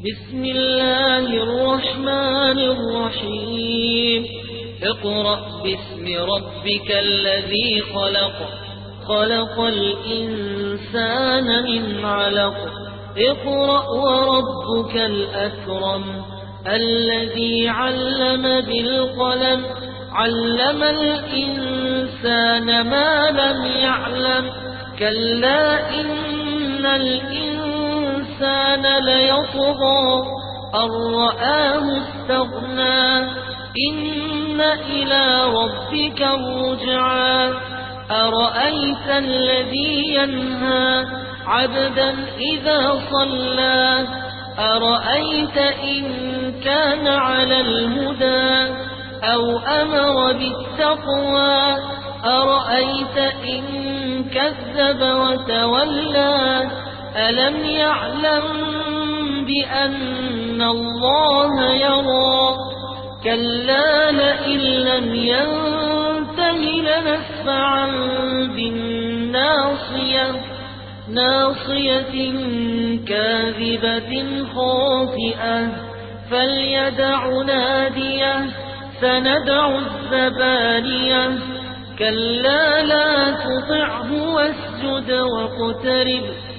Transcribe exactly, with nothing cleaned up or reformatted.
بسم الله الرحمن الرحيم اقرأ باسم ربك الذي خلق خلق الإنسان من علق اقرأ وربك الأكرم الذي علم بالقلم علم الإنسان ما لم يعلم كلا إن الإنسان ليطغى أن رآه استغنى إن إلى ربك الرجعى أرأيت الذي ينهى عبدا إذا صلى أرأيت إن كان على الهدى أو أمر بالتقوى أرأيت إن كذب وتولى ألم يعلم بأن الله يرى كلا لئن لم ينته لنسفعا بالناصية ناصية كاذبة خاطئة فليدع ناديه سندع الزبانية كلا لا تطعه واسجد واقترب